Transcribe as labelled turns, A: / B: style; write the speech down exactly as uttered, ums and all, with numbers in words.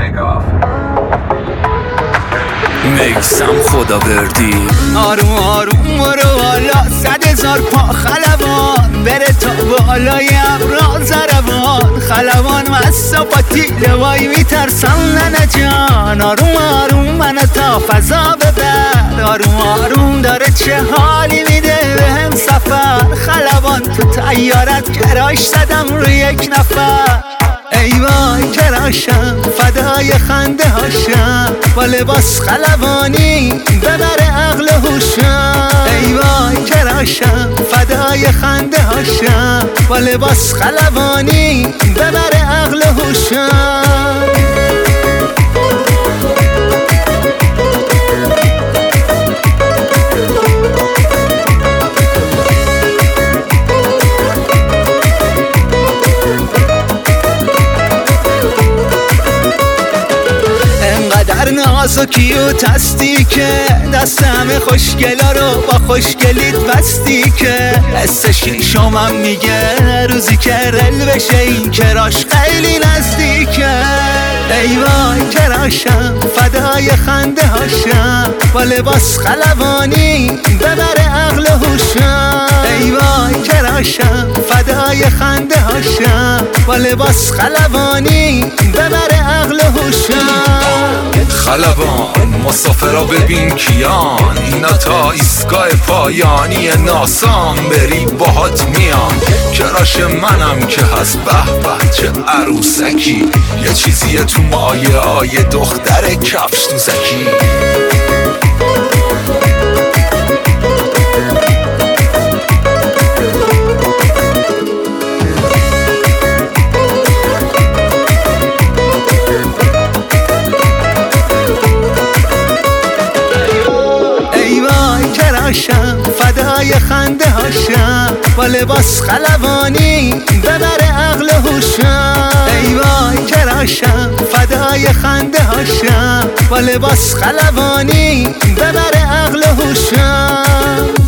A: نگاه.
B: میکسم خدا بردی
C: آروم آروم برو بالا، صد هزار پا خلبان بره تا بالای ابرا زربان. خلبان مستا پاتیله وای میترسم ننه جان. آروم آروم منو تا فضا ببر، آروم آروم داره چه حالی میده بهم سفر. خلبان تو تیارت کراش زدم روی یک نفر. ای وای کراشم فدای خنده هاشم، با لباس خلبانی ببره عقل هوشم. ای وای کراشم فدای خنده هاشم، با لباس خلبانی ببره عقل هوشم. در ناز و کیوت هستی که دست همه خوشگلا رو با خوشگلیت بستی که حس شیشمم میگه روزی که رل بشه این کراش خیلی نزدیکه. ای وای کراشم فدای خنده هاشم، با لباس خلبانی ببره عقل هوشم. ای وای کراشم فدای خنده هاشم، با لباس خلبانی ببره عقل هوشم.
B: خلبان مسافرا ببین کیان، اینا تا ایستگاه پایانی ناسام بری باهات میام. کراش منم که هست به به چه عروسکی، یه چیزیه تو مایه آیه دختر کفش تو زکی.
C: فدای خنده هاشم، با لباس خلبانی ببره عقل هوشم. ای وای کراشم فدای خنده هاشم، با لباس خلبانی ببره عقل هوشم.